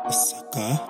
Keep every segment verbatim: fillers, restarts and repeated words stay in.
Sucker.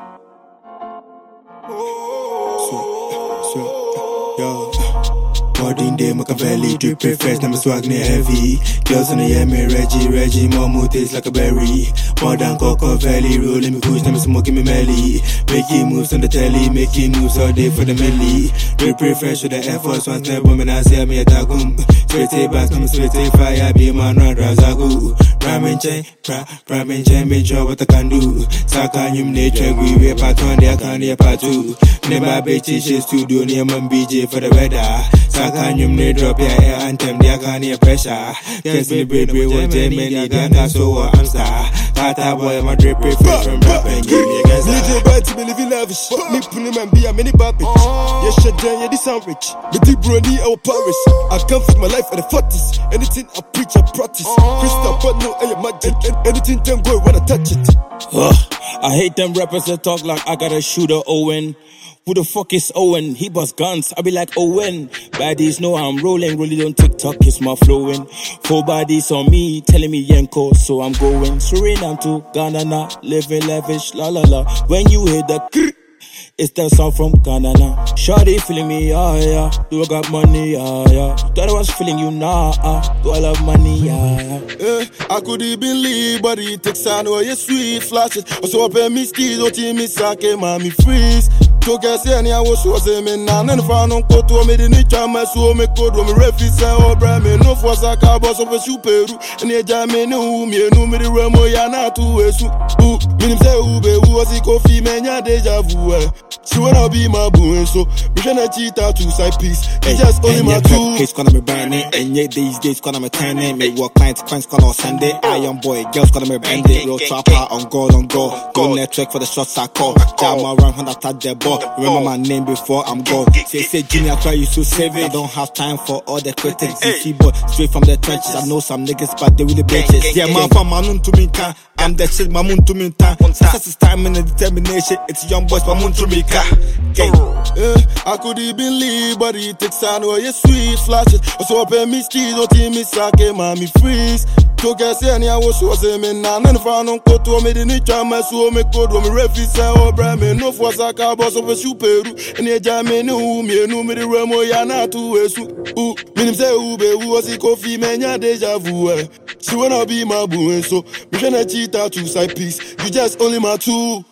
So, so, yo. Morning day, Machiavelli, drip fresh, now my swag near heavy. Girls on the air, me Reggie, Reggie, more taste like a berry. More than Coco Valley, rolling me push, now me smoking me melly. Making moves on the telly, making moves all day for the melly. Drip fresh with the Air Force One, step woman, I say me a tagum. Sweaty bass, now me sweaty fire, be a man, run, razagu. Ramen chain, pra, ramen chain, me draw what I can do. Saka nyum nature, we wear part one, they can't hear part two. Never be teaching studio, near man B J for the weather. Saka nyum ne drop ya air anthem, they can't hear pressure. Can't celebrate with one Germany, they can't so I'm star. Tata boy, my drip fresh from rap and give me a gas. Me J bad to me living lavish. Me pulling man be a many bad bitch. Yeah, shut down, yeah, this sound rich. Me deep brony, our Paris. I come for my life at the forties. Anything I preach, I practice. Crystal, but no, I am magic. Anything them go when I touch it. Ugh, I hate them rappers that talk like I got a shooter Owen. Who the fuck is Owen? He bust guns, I be like Owen. Baddies know I'm rolling, rolling on TikTok, it's my flowing. Four bodies on me, telling me Yenko, so I'm going. Suriname to Ghana, now, living lavish, la la la. When you hear the krr, it's the sound from Ghana now. Shawty feeling me, yeah, yeah. Do I got money, yeah, yeah. Thought I was feeling you now, nah, do I love money, yeah, yeah. Eh, I could even leave, but it takes time to your sweet flashes. Also, I pay me skis, or team me sake, mommy freeze. To get any I was was a man, and found on Koto, made in each time I saw me code, me refuse, or Brammy, no for Saka, boss of a super, and a Jamie, no, me, no, me, the Remo, Yana, to a soup. Who, meaning say, who was he coffee, man, ya deja vu. She wanna be my boo, so we gonna cheat out two side piece. It's just only my two. Case gonna be burning, and yet these days gonna be turning. Me work clients, clients gonna send it. Iron boy, girls gonna be bending. Real trapper on God, on God. Go network for the shots I call. Jam around when I touch the ball. Remember my name before I'm gone. Say, say, Junior, try you to save it. I don't have time for all the critics. You see, boy, straight from the trenches. I know some niggas, but they really bitches. Yeah, man, from Manun to me, I'm the shit, Mamun to me, time. Success is time and determination. It's young boys, Mamun to me, Gang. Eh, I could even leave, but it takes time to your sweet flashes. Also, pay me skis, or team me sake, mommy freeze. To get any I was was a man, and found on Koto, made in each time I saw me code, me refuse, or Brammy, no for Saka, boss of a super, and a Jamie, no, me, no, me, the Remo, Yana, to a soup. Who, meaning say, who was he coffee, man, ya deja vu. She wanna be my boo, so we gonna cheat out two side piece. You just only my two.